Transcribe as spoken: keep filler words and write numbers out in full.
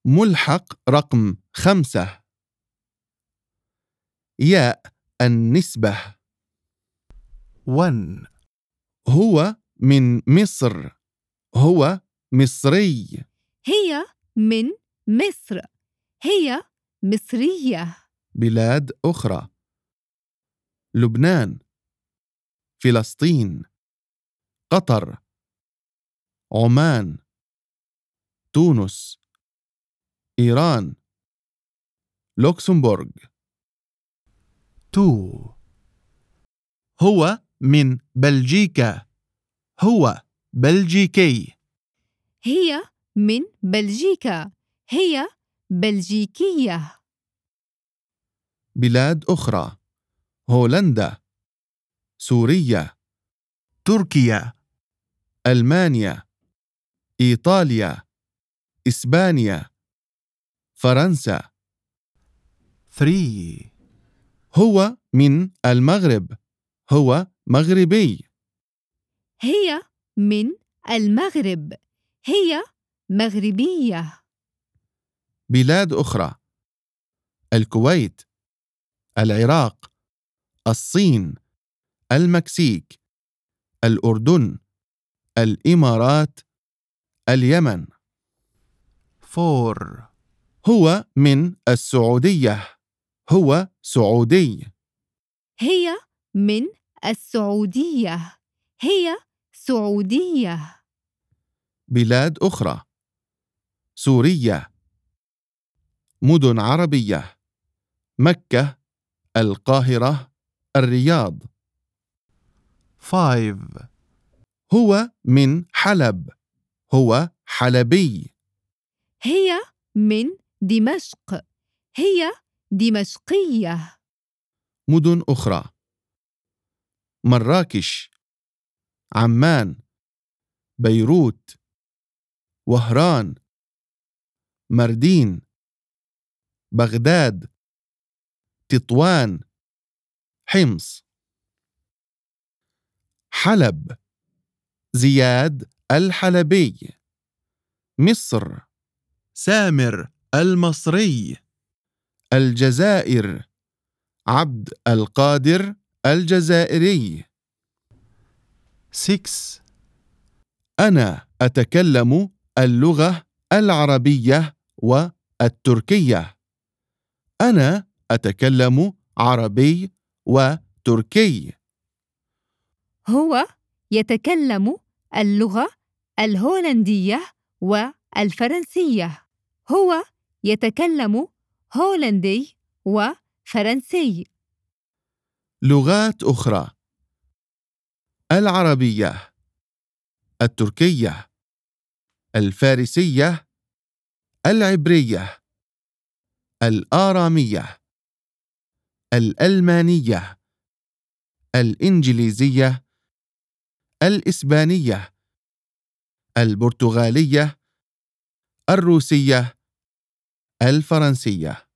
ملحق رقم خمسة. ياء النسبة. one هو من مصر. هو مصري. هي من مصر. هي مصرية. بلاد أخرى: لبنان، فلسطين، قطر، عمان، تونس، إيران، لوكسمبورغ. two هو من بلجيكا. هو بلجيكي. هي من بلجيكا. هي بلجيكية. بلاد أخرى: هولندا، سوريا، تركيا، ألمانيا، إيطاليا، إسبانيا، فرنسا. three هو من المغرب. هو مغربي. هي من المغرب. هي مغربية. بلاد أخرى: الكويت، العراق، الصين، المكسيك، الأردن، الإمارات، اليمن. four هو من السعودية. هو سعودي. هي من السعودية. هي سعودية. بلاد أخرى: سوريا، مدن عربية: مكة، القاهرة، الرياض. five هو من حلب. هو حلبي. هي من دمشق. هي دمشقية. مدن أخرى: مراكش، عمان، بيروت، وهران، مردين، بغداد، تطوان، حمص. حلب: زياد الحلبي. مصر: سامر المصري. الجزائر: عبد القادر الجزائري. six أنا أتكلم اللغة العربية والتركية. أنا أتكلم عربي وتركي. هو يتكلم اللغة الهولندية والفرنسية. هو يتكلم هولندي وفرنسي. لغات أخرى: العربية، التركية، الفارسية، العبرية، الآرامية، الألمانية، الإنجليزية، الإسبانية، البرتغالية، الروسية، الفرنسية.